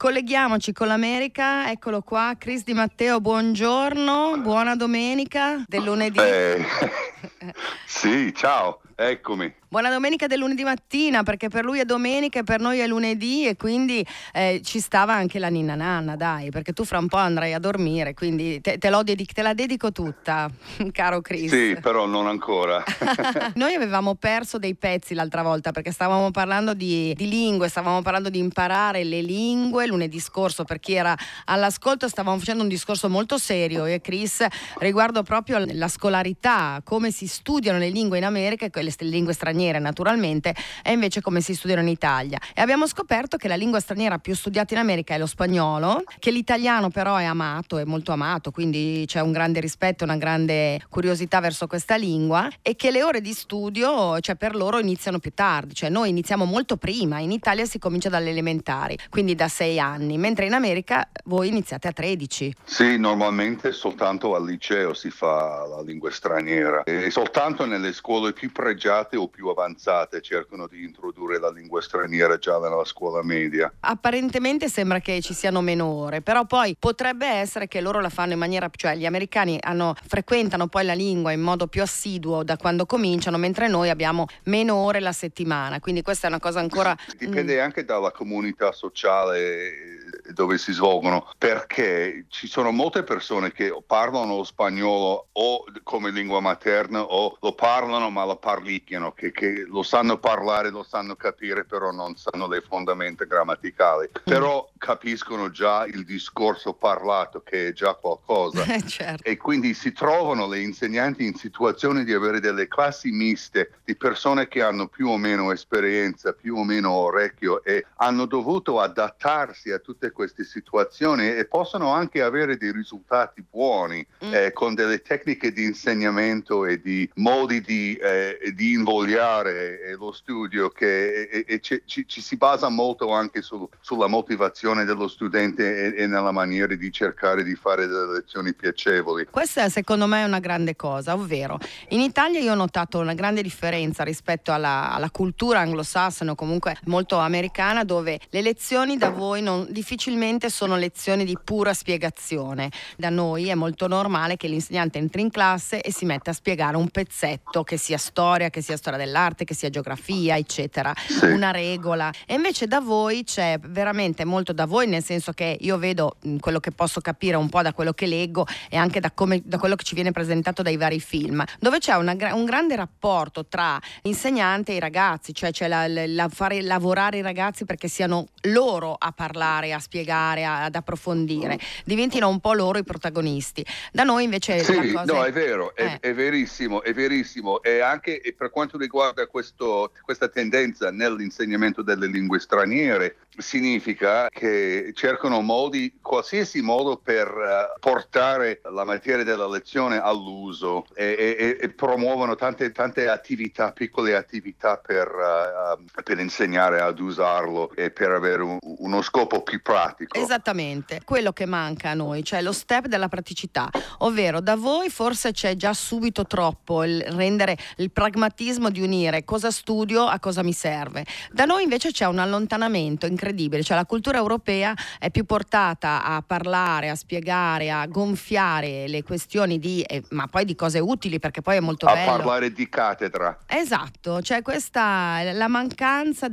Colleghiamoci con l'America, eccolo qua, Chris Di Matteo, buongiorno, buona domenica del lunedì. Sì, ciao, eccomi. Buona domenica del lunedì mattina, perché per lui è domenica e per noi è lunedì, e quindi ci stava anche la ninna nanna, dai, perché tu fra un po' andrai a dormire, quindi te la dedico tutta, caro Chris. Sì, però non ancora. Noi avevamo perso dei pezzi l'altra volta, perché stavamo parlando di lingue, stavamo parlando di imparare le lingue lunedì scorso. Per chi era all'ascolto, stavamo facendo un discorso molto serio, e Chris, riguardo proprio la scolarità, come si studiano le lingue in America, e le lingue straniere naturalmente, e invece come si studiano in Italia. E abbiamo scoperto che la lingua straniera più studiata in America è lo spagnolo, che l'italiano però è amato, è molto amato, quindi c'è un grande rispetto, una grande curiosità verso questa lingua, e che le ore di studio, cioè, per loro iniziano più tardi, cioè noi iniziamo molto prima. In Italia si comincia dalle elementari, quindi da 6 anni, mentre in America voi iniziate a 13. Sì, normalmente soltanto al liceo si fa la lingua straniera, e soltanto nelle scuole più pregiate o più avanzate cercano di introdurre la lingua straniera già nella scuola media. Apparentemente sembra che ci siano meno ore, però poi potrebbe essere che loro la fanno in maniera, cioè gli americani frequentano poi la lingua in modo più assiduo da quando cominciano, mentre noi abbiamo meno ore la settimana, quindi questa è una cosa ancora... Dipende anche dalla comunità sociale dove si svolgono, perché ci sono molte persone che parlano lo spagnolo o come lingua materna, o lo parlano ma lo parlicchiano, che lo sanno parlare, lo sanno capire, però non sanno le fondamenta grammaticali, però capiscono già il discorso parlato, che è già qualcosa. Certo. E quindi si trovano le insegnanti in situazioni di avere delle classi miste di persone che hanno più o meno esperienza, più o meno orecchio, e hanno dovuto adattarsi a tutte queste situazioni, e possono anche avere dei risultati buoni con delle tecniche di insegnamento e di modi di invogliare lo studio, che ci si basa molto anche sulla motivazione dello studente e nella maniera di cercare di fare delle lezioni piacevoli. Questa secondo me è una grande cosa, ovvero in Italia io ho notato una grande differenza rispetto alla cultura anglosassone, o comunque molto americana, dove le lezioni da voi difficilmente sono lezioni di pura spiegazione. Da noi è molto normale che l'insegnante entri in classe e si metta a spiegare un pezzetto, che sia storia dell'arte, che sia geografia, eccetera, sì, una regola. E invece da voi c'è veramente molto, da voi nel senso che io vedo quello che posso capire un po' da quello che leggo, e anche da quello che ci viene presentato dai vari film, dove c'è un grande rapporto tra l'insegnante e i ragazzi, cioè c'è fare lavorare i ragazzi perché siano loro a parlare, a spiegare, ad approfondire, diventino un po' loro i protagonisti. Da noi invece sì, la cosa no, è vero, è verissimo, e anche per quanto riguarda questa tendenza nell'insegnamento delle lingue straniere, significa che cercano qualsiasi modo per portare la materia della lezione all'uso, e promuovono tante attività, piccole attività per insegnare ad usarlo e per avere uno scopo più pratico. Esattamente, quello che manca a noi, cioè lo step della praticità, ovvero da voi forse c'è già subito troppo il rendere il pragmatismo di unire cosa studio a cosa mi serve. Da noi invece c'è un allontanamento incredibile, cioè la cultura europea è più portata a parlare, a spiegare, a gonfiare le questioni ma poi di cose utili, perché poi è molto bello. A parlare di cattedra. Esatto, cioè la mancanza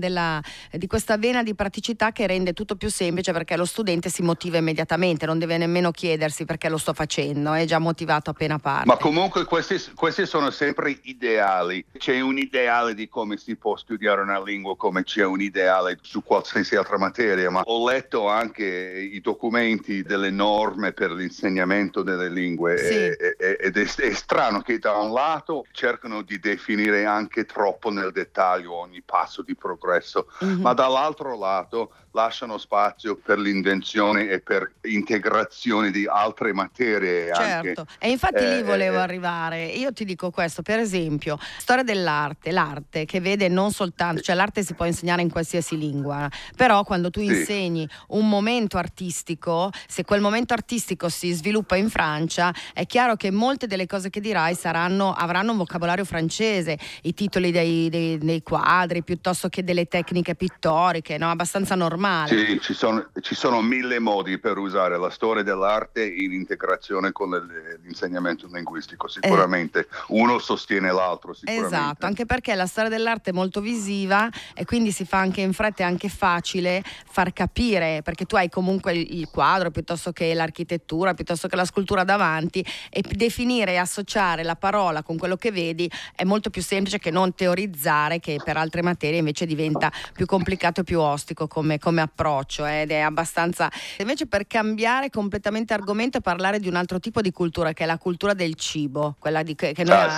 di questa vena di praticità che rende tutto più semplice, perché lo studente si motiva immediatamente, non deve nemmeno chiedersi perché lo sto facendo, è già motivato appena parte. Ma comunque questi sono sempre ideali. C'è un ideale di come si può studiare una lingua, come c'è un ideale su qualsiasi altra materia, ma ho letto anche i documenti delle norme per l'insegnamento delle lingue, sì, ed è strano che da un lato cercano di definire anche troppo nel dettaglio ogni passo di progresso, ma dall'altro lato lasciano spazio per l'invenzione e per integrazione di altre materie. Certo, anche. E infatti lì volevo arrivare. Io ti dico questo, per esempio, storia dell'arte, l'arte che vede non soltanto, cioè l'arte si può insegnare in qualsiasi lingua, però quando tu insegni un momento artistico, se quel momento artistico si sviluppa in Francia, è chiaro che molte delle cose che dirai avranno un vocabolario francese, i titoli dei quadri piuttosto che delle tecniche pittoriche, no? Abbastanza normale. Sì, ci sono 1000 modi per usare la storia dell'arte in integrazione con l'insegnamento linguistico, sicuramente. Uno sostiene l'altro, sicuramente. Esatto, anche perché la storia dell'arte è molto visiva e quindi si fa anche in fretta, è anche facile far capire, perché tu hai comunque il quadro piuttosto che l'architettura, piuttosto che la scultura davanti, e definire e associare la parola con quello che vedi è molto più semplice che non teorizzare, che per altre materie invece diventa più complicato e più ostico come approccio, ed è abbastanza. Invece, per cambiare completamente argomento e parlare di un altro tipo di cultura, che è la cultura del cibo, quella che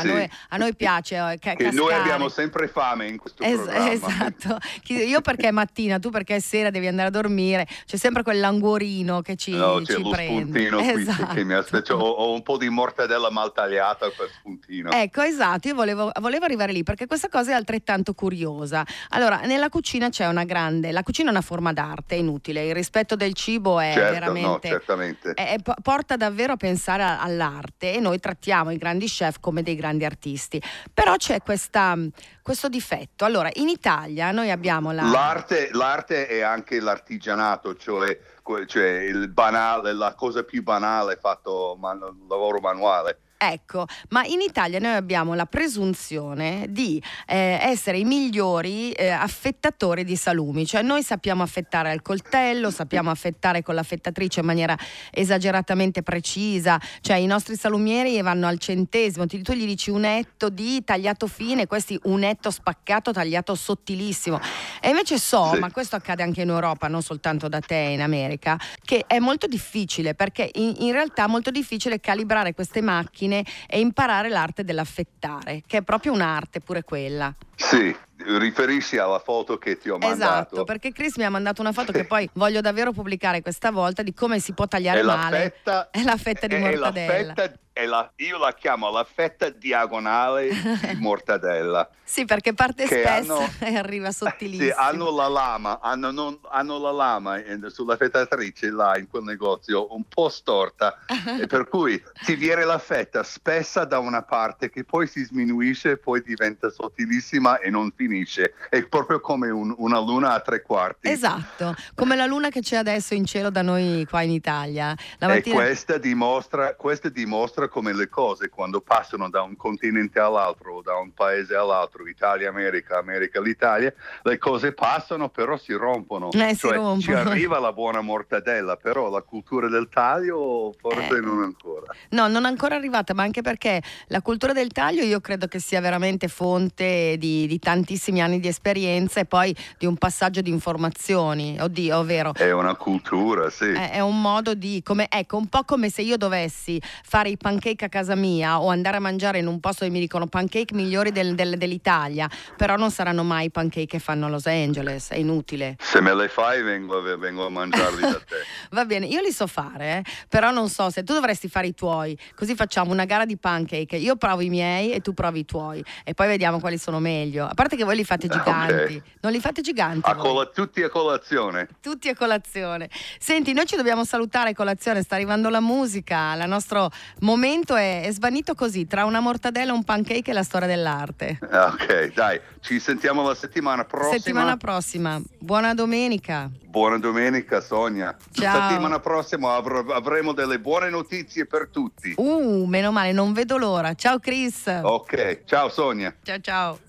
a noi piace, che noi abbiamo sempre fame in questo programma. Esatto, io perché è mattina, tu perché è sera, devi andare a dormire, c'è sempre quel languorino che ci c'è lo prende. Spuntino qui che mi aspetta. Ho un po' di mortadella mal tagliata per spuntino. Ecco, esatto, io volevo arrivare lì perché questa cosa è altrettanto curiosa. Allora, nella cucina c'è la cucina è una forma d'arte, è inutile, il rispetto del cibo è veramente, certamente. Porta davvero a pensare all'arte, e noi trattiamo i grandi chef come dei grandi artisti, però c'è questo difetto. Allora, in Italia noi abbiamo l'arte è anche l'artigianato, cioè il banale, la cosa più banale fatto lavoro manuale. Ecco, ma in Italia noi abbiamo la presunzione di essere i migliori affettatori di salumi, cioè noi sappiamo affettare al coltello, sappiamo affettare con l'affettatrice in maniera esageratamente precisa, cioè i nostri salumieri vanno al centesimo, tu gli dici un etto di tagliato fine, questi un etto spaccato tagliato sottilissimo, e invece ma questo accade anche in Europa, non soltanto da te in America, che è molto difficile, perché in realtà è molto difficile calibrare queste macchine e imparare l'arte dell'affettare, che è proprio un'arte pure quella. Sì, riferisci alla foto che ti ho mandato. Esatto, perché Chris mi ha mandato una foto che poi voglio davvero pubblicare questa volta, di come si può tagliare male. È la fetta di mortadella. Io la chiamo la fetta diagonale di mortadella. Sì, perché parte spessa e arriva sottilissimo. Sì, hanno la lama sulla fettatrice là in quel negozio un po' storta, e per cui ti viene la fetta spessa da una parte che poi si sminuisce, poi diventa sottilissima e non finisce. È proprio come una luna a tre quarti. Esatto, come la luna che c'è adesso in cielo da noi qua in Italia. La mattina... E questa dimostra come le cose, quando passano da un continente all'altro, da un paese all'altro, Italia, America, l'Italia, le cose passano, però si rompono. Ci arriva la buona mortadella, però la cultura del taglio forse non ancora. No, non è ancora arrivata, ma anche perché la cultura del taglio io credo che sia veramente fonte di tantissimi anni di esperienza e poi di un passaggio di informazioni, ovvero è una cultura, sì. È un modo di, un po' come se io dovessi fare i pancake a casa mia o andare a mangiare in un posto dove mi dicono pancake migliori dell'Italia, però non saranno mai i pancake che fanno a Los Angeles, è inutile. Se me le fai vengo a mangiarli da te. Va bene, io li so fare, però non so se tu dovresti fare i tuoi, così facciamo una gara di pancake, io provo i miei e tu provi i tuoi e poi vediamo quali sono meglio. A parte che voi li fate giganti, non li fate giganti? Tutti a colazione. Tutti a colazione. Senti, noi ci dobbiamo salutare a colazione, sta arrivando la musica, il nostro momento è svanito così, tra una mortadella, un pancake e la storia dell'arte. Ok, dai, ci sentiamo la settimana prossima. Buona domenica. Buona domenica, Sonia. Ciao. La settimana prossima avremo delle buone notizie per tutti. Meno male, non vedo l'ora. Ciao Chris. Ok, ciao Sonia. Ciao.